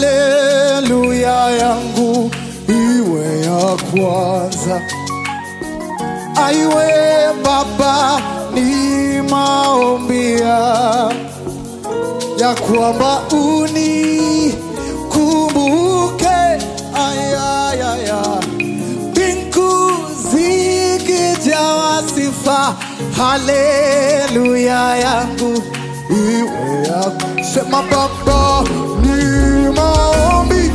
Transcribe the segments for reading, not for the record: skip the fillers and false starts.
haleluya yangu iwe ya kwanza. Aiwe Baba, ni maombi ya kwamba unikumbuke. Ayayaya, mbingu zikijawa sifa, haleluya yangu iwe ya. Sema Baba, ni maombi,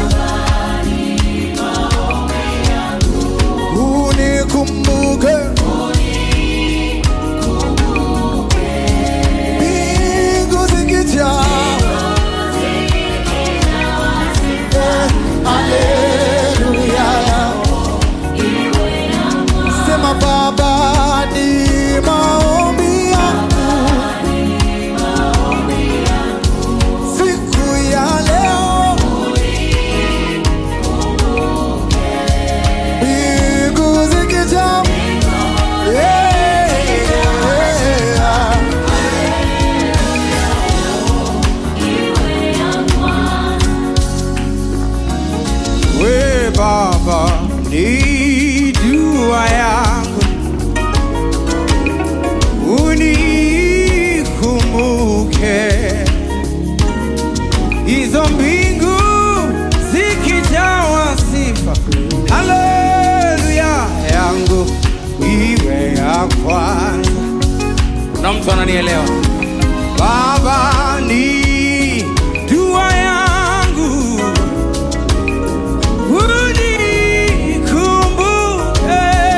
unikumbuke. Mbingu zikijawa, haleluya yangu. Sema Baba, ni maombi yangu siku ya leo, mbingu zikijawa, we Baba, ni dua yangu unikumbuke. Hizo mbingu zikijawa sifa, haleluya yangu iwe ya kwanza. Na mtu ananielewa? Baba, ni dua yangu unikumbuke.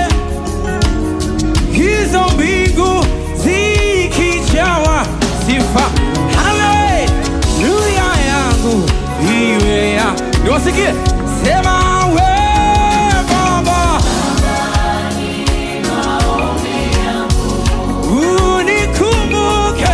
Hizo mbingu zikijawa sifa, haleluya yangu iwe ya. Niwasikie, sema we Baba, unikumbuke.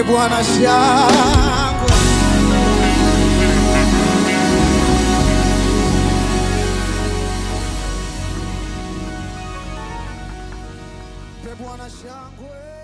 Mpe Bwana shangwe. Mpe Bwana shangwe.